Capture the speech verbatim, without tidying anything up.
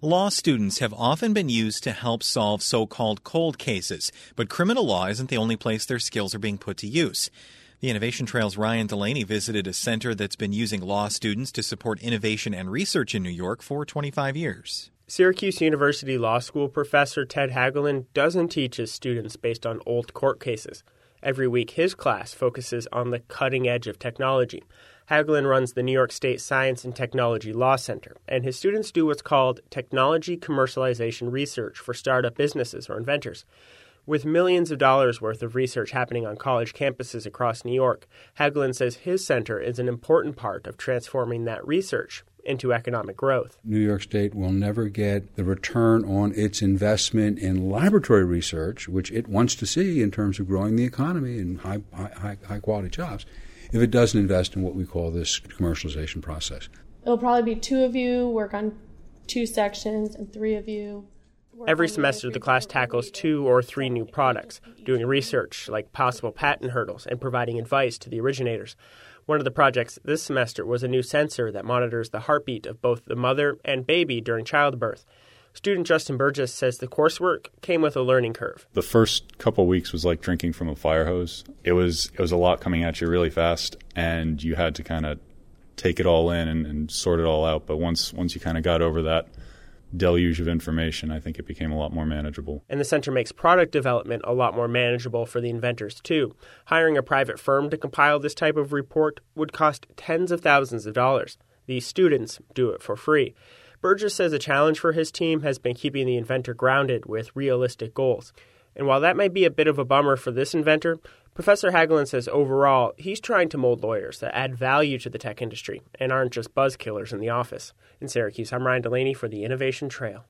Law students have often been used to help solve so-called cold cases, but criminal law isn't the only place their skills are being put to use. The Innovation Trail's Ryan Delaney visited a center that's been using law students to support innovation and research in New York for twenty-five years. Syracuse University Law School professor Ted Hagelin doesn't teach his students based on old court cases. Every week, his class focuses on the cutting edge of technology. Hagelin runs the New York State Science and Technology Law Center, and his students do what's called technology commercialization research for startup businesses or inventors. With millions of dollars worth of research happening on college campuses across New York, Hagelin says his center is an important part of transforming that research into economic growth. New York State will never get the return on its investment in laboratory research, which it wants to see in terms of growing the economy and high, high, high quality jobs, if it doesn't invest in what we call this commercialization process. It'll probably be two of you work on two sections and three of you work Every on the semester, other the three class separate tackles readings. two or three new products, doing research like possible patent hurdles and providing advice to the originators. One of the projects this semester was a new sensor that monitors the heartbeat of both the mother and baby during childbirth. Student Justin Burgess says the coursework came with a learning curve. The first couple of weeks was like drinking from a fire hose. It was it was a lot coming at you really fast, and you had to kind of take it all in and, and sort it all out. But once once you kind of got over that deluge of information, I think it became a lot more manageable. And the center makes product development a lot more manageable for the inventors, too. Hiring a private firm to compile this type of report would cost tens of thousands of dollars. These students do it for free. Burgess says a challenge for his team has been keeping the inventor grounded with realistic goals. And while that might be a bit of a bummer for this inventor, Professor Hagelin says overall he's trying to mold lawyers that add value to the tech industry and aren't just buzz killers in the office. In Syracuse, I'm Ryan Delaney for the Innovation Trail.